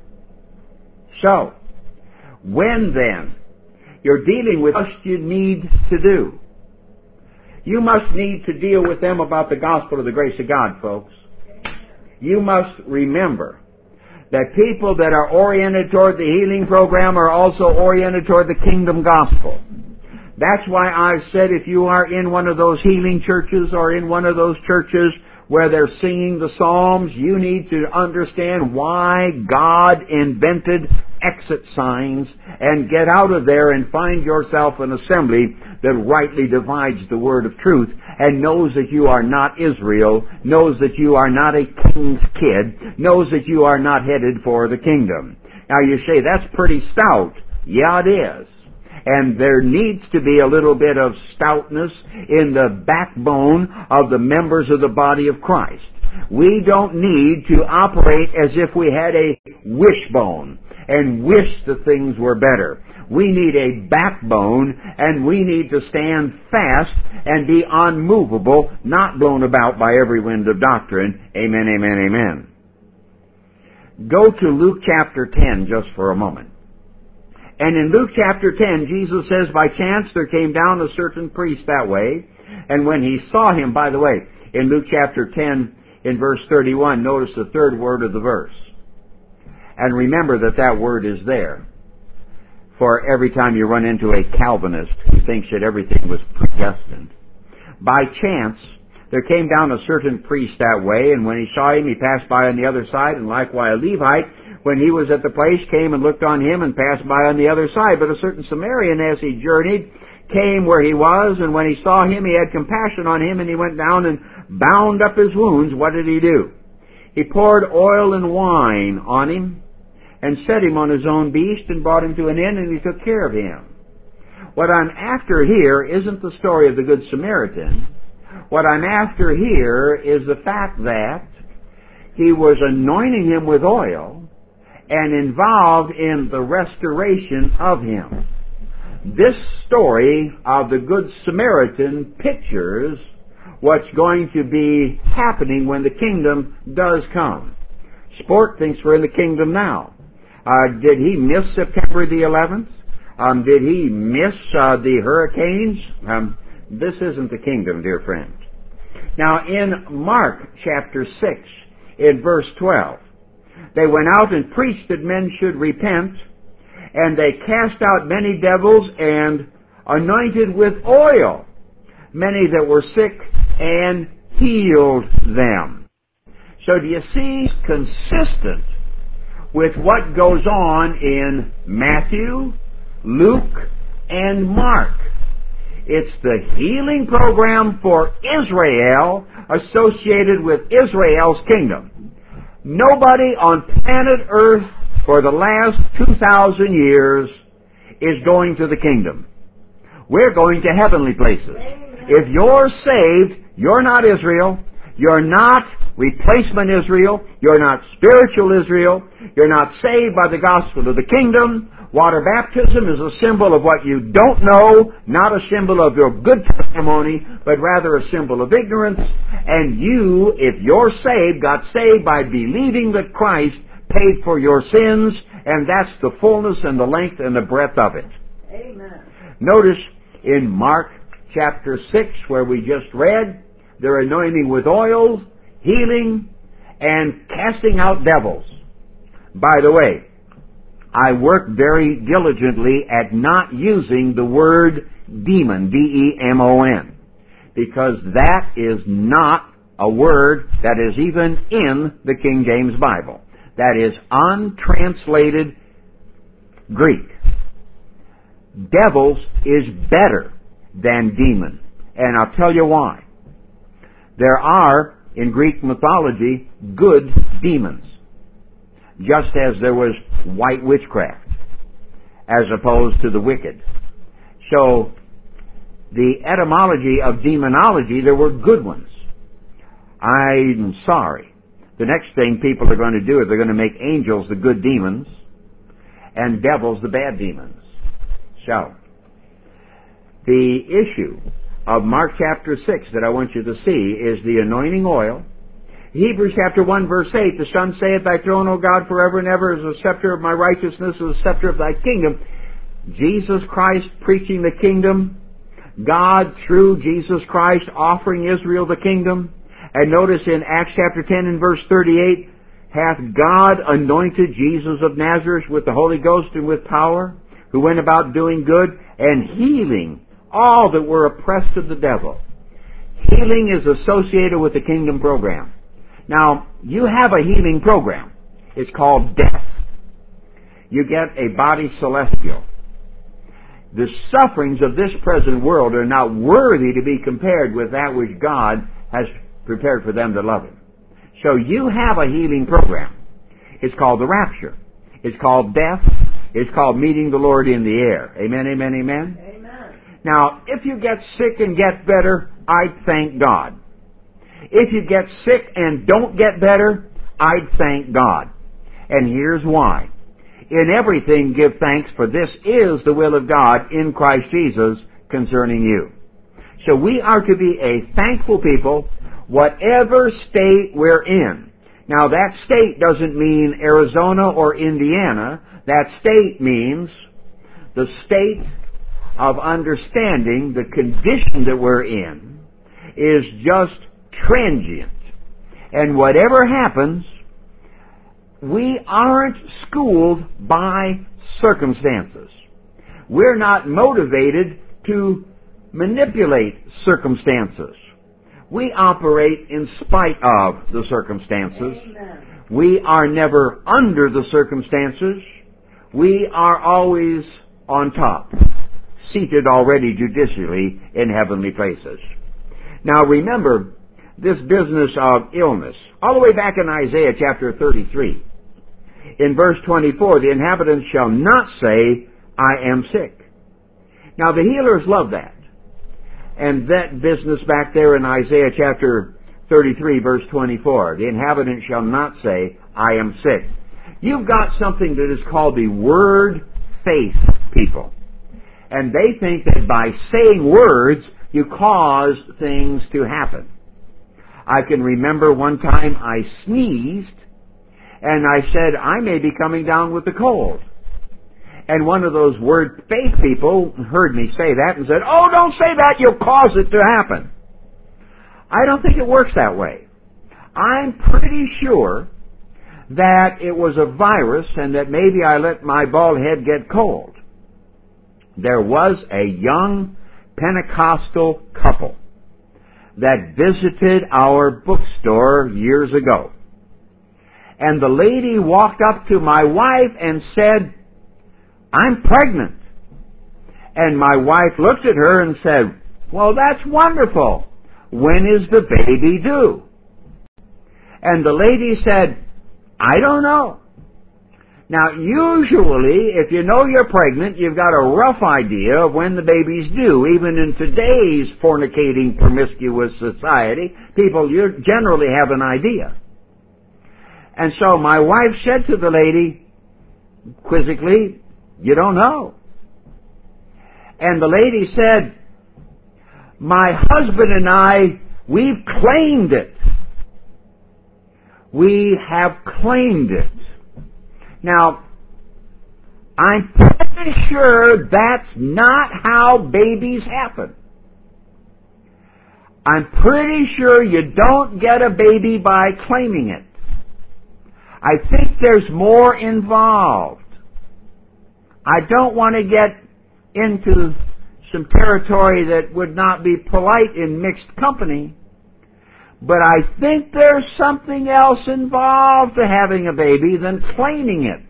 So, when then you're dealing with what you need to do, you must need to deal with them about the gospel of the grace of God, folks. You must remember that people that are oriented toward the healing program are also oriented toward the kingdom gospel. That's why I've said if you are in one of those healing churches or in one of those churches where they're singing the Psalms, you need to understand why God invented exit signs and get out of there and find yourself an assembly that rightly divides the word of truth and knows that you are not Israel, knows that you are not a king's kid, knows that you are not headed for the kingdom. Now you say, that's pretty stout. Yeah, it is. And there needs to be a little bit of stoutness in the backbone of the members of the body of Christ. We don't need to operate as if we had a wishbone and wish that things were better. We need a backbone, and we need to stand fast and be unmovable, not blown about by every wind of doctrine. Amen, amen, amen. Go to Luke chapter 10 just for a moment. And in Luke chapter 10, Jesus says, by chance there came down a certain priest that way, and when he saw him, by the way, in Luke chapter 10, in verse 31, notice the third word of the verse. And remember that that word is there. for every time you run into a Calvinist who thinks that everything was predestined. By chance, there came down a certain priest that way, and when he saw him, he passed by on the other side, and likewise a Levite, when he was at the place, came and looked on him and passed by on the other side. But a certain Samaritan, as he journeyed, came where he was, and when he saw him, he had compassion on him, and he went down and bound up his wounds. What did he do? He poured oil and wine on him, and set him on his own beast, and brought him to an inn, and he took care of him. What I'm after here isn't the story of the Good Samaritan. What I'm after here is the fact that he was anointing him with oil and involved in the restoration of him. This story of the Good Samaritan pictures what's going to be happening when the kingdom does come. Sport thinks we're in the kingdom now. Did he miss September the 11th? Did he miss the hurricanes? This isn't the kingdom, dear friends. Now, in Mark chapter 6, in verse 12, they went out and preached that men should repent, and they cast out many devils and anointed with oil many that were sick and healed them. So do you see, consistent with what goes on in Matthew, Luke, and Mark. It's the healing program for Israel associated with Israel's kingdom. Nobody on planet Earth for the last 2,000 years is going to the kingdom. We're going to heavenly places. If you're saved, you're not Israel. You're not replacement Israel. You're not spiritual Israel. You're not saved by the gospel of the kingdom. Water baptism is a symbol of what you don't know, not a symbol of your good testimony, but rather a symbol of ignorance. And you, if you're saved, got saved by believing that Christ paid for your sins, and that's the fullness and the length and the breadth of it. Amen. Notice in Mark chapter 6, where we just read, they're anointing with oils, healing, and casting out devils. By the way, I work very diligently at not using the word demon, D-E-M-O-N, because that is not a word that is even in the King James Bible. That is untranslated Greek. Devils is better than demon, and I'll tell you why. There are, in Greek mythology, good demons, just as there was white witchcraft, as opposed to the wicked. So, the etymology of demonology, there were good ones. I'm sorry. The next thing people are going to do is they're going to make angels the good demons and devils the bad demons. So, the issue of Mark chapter 6 that I want you to see is the anointing oil. Hebrews chapter 1 verse 8, the Son saith, Thy throne, O God, forever and ever is the scepter of my righteousness, is the scepter of thy kingdom. Jesus Christ preaching the kingdom. God through Jesus Christ offering Israel the kingdom. And notice in Acts chapter 10 and verse 38, hath God anointed Jesus of Nazareth with the Holy Ghost and with power, who went about doing good and healing all that were oppressed of the devil. Healing is associated with the kingdom program. Now, you have a healing program. It's called death. You get a body celestial. The sufferings of this present world are not worthy to be compared with that which God has prepared for them that love Him. So you have a healing program. It's called the rapture. It's called death. It's called meeting the Lord in the air. Amen, amen, amen? Amen. Now, if you get sick and get better, I'd thank God. If you get sick and don't get better, I'd thank God. And here's why. In everything give thanks, for this is the will of God in Christ Jesus concerning you. So we are to be a thankful people, whatever state we're in. Now that state doesn't mean Arizona or Indiana. That state means the state of understanding the condition that we're in is just transient. And whatever happens, we aren't schooled by circumstances. We're not motivated to manipulate circumstances. We operate in spite of the circumstances. Amen. We are never under the circumstances. We are always on top, seated already judicially in heavenly places. Now remember this business of illness. All the way back in Isaiah chapter 33. In verse 24, the inhabitants shall not say, I am sick. Now the healers love that. And that business back there in Isaiah chapter 33, verse 24, the inhabitant shall not say, I am sick. You've got something that is called the word faith people. And they think that by saying words, you cause things to happen. I can remember one time I sneezed, and I said, I may be coming down with the cold. And one of those word faith people heard me say that and said, oh, don't say that, you'll cause it to happen. I don't think it works that way. I'm pretty sure that it was a virus and that maybe I let my bald head get cold. There was a young Pentecostal couple that visited our bookstore years ago. And the lady walked up to my wife and said, I'm pregnant. And my wife looked at her and said, well, that's wonderful. When is the baby due? And the lady said, I don't know. Now, usually, if you know you're pregnant, you've got a rough idea of when the baby's due. Even in today's fornicating, promiscuous society, people generally have an idea. And so my wife said to the lady, quizzically, you don't know. And the lady said, my husband and I, we've claimed it. We have claimed it. Now, I'm pretty sure that's not how babies happen. I'm pretty sure you don't get a baby by claiming it. I think there's more involved. I don't want to get into some territory that would not be polite in mixed company, but I think there's something else involved to having a baby than claiming it.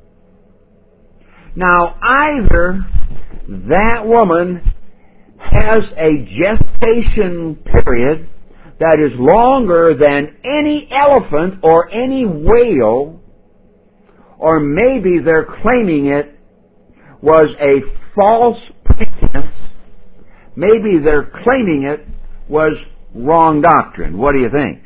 Now, either that woman has a gestation period that is longer than any elephant or any whale, or maybe they're claiming it was a false pretense. Maybe they're claiming it was wrong doctrine. What do you think?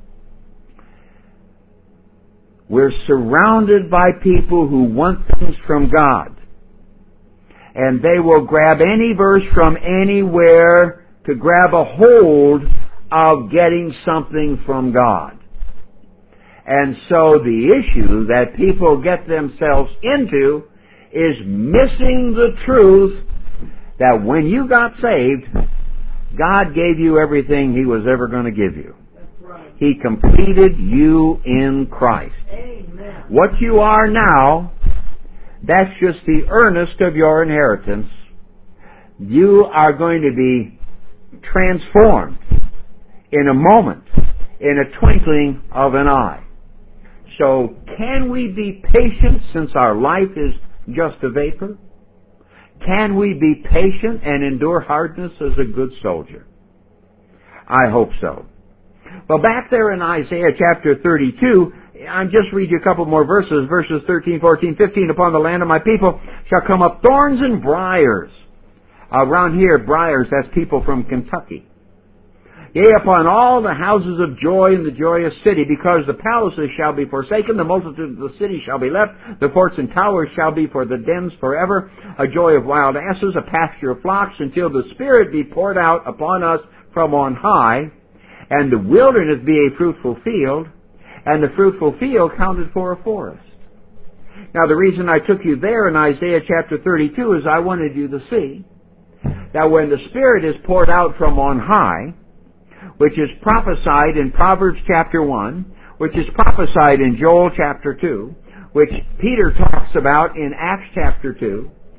We're surrounded by people who want things from God. And they will grab any verse from anywhere to grab a hold of getting something from God. And so the issue that people get themselves into is missing the truth that when you got saved, God gave you everything He was ever going to give you. That's right. He completed you in Christ. Amen. What you are now, that's just the earnest of your inheritance. You are going to be transformed in a moment, in a twinkling of an eye. So, can we be patient since our life is just a vapor? Can we be patient and endure hardness as a good soldier? I hope so. Well, back there in Isaiah chapter 32, I'll just read you a couple more verses. Verses 13, 14, 15. Upon the land of my people shall come up thorns and briars. Around here, briars, that's people from Kentucky. Yea, upon all the houses of joy in the joyous city, because the palaces shall be forsaken, the multitude of the city shall be left, the forts and towers shall be for the dens forever, a joy of wild asses, a pasture of flocks, until the Spirit be poured out upon us from on high, and the wilderness be a fruitful field, and the fruitful field counted for a forest. Now, the reason I took you there in Isaiah chapter 32 is I wanted you to see that when the Spirit is poured out from on high, which is prophesied in Proverbs chapter 1, which is prophesied in Joel chapter 2, which Peter talks about in Acts chapter 2,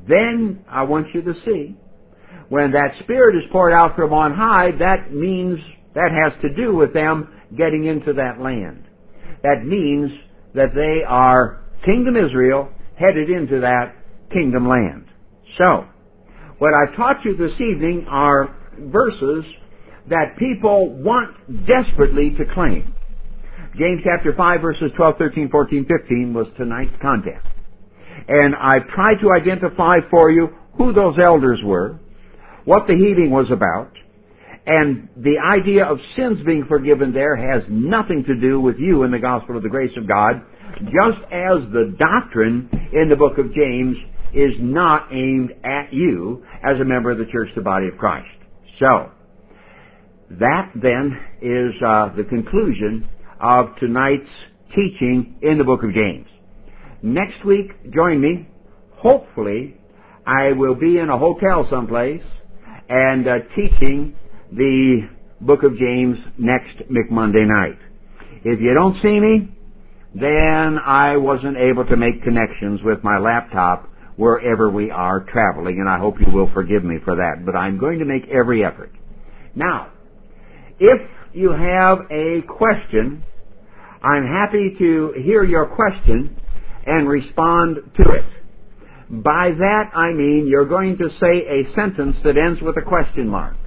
then I want you to see, when that Spirit is poured out from on high, that means, that has to do with them getting into that land. That means that they are Kingdom Israel headed into that kingdom land. So, what I've taught you this evening are verses that people want desperately to claim. James chapter 5 verses 12, 13, 14, 15 was tonight's content. And I've tried to identify for you who those elders were, what the healing was about, and the idea of sins being forgiven there has nothing to do with you in the gospel of the grace of God, just as the doctrine in the book of James is not aimed at you as a member of the church, the body of Christ. So, that then is the conclusion of tonight's teaching in the book of James. Next week, join me. Hopefully, I will be in a hotel someplace and teaching the book of James next McMonday night. If you don't see me, then I wasn't able to make connections with my laptop wherever we are traveling, and I hope you will forgive me for that. But I'm going to make every effort. Now, if you have a question, I'm happy to hear your question and respond to it. By that I mean you're going to say a sentence that ends with a question mark.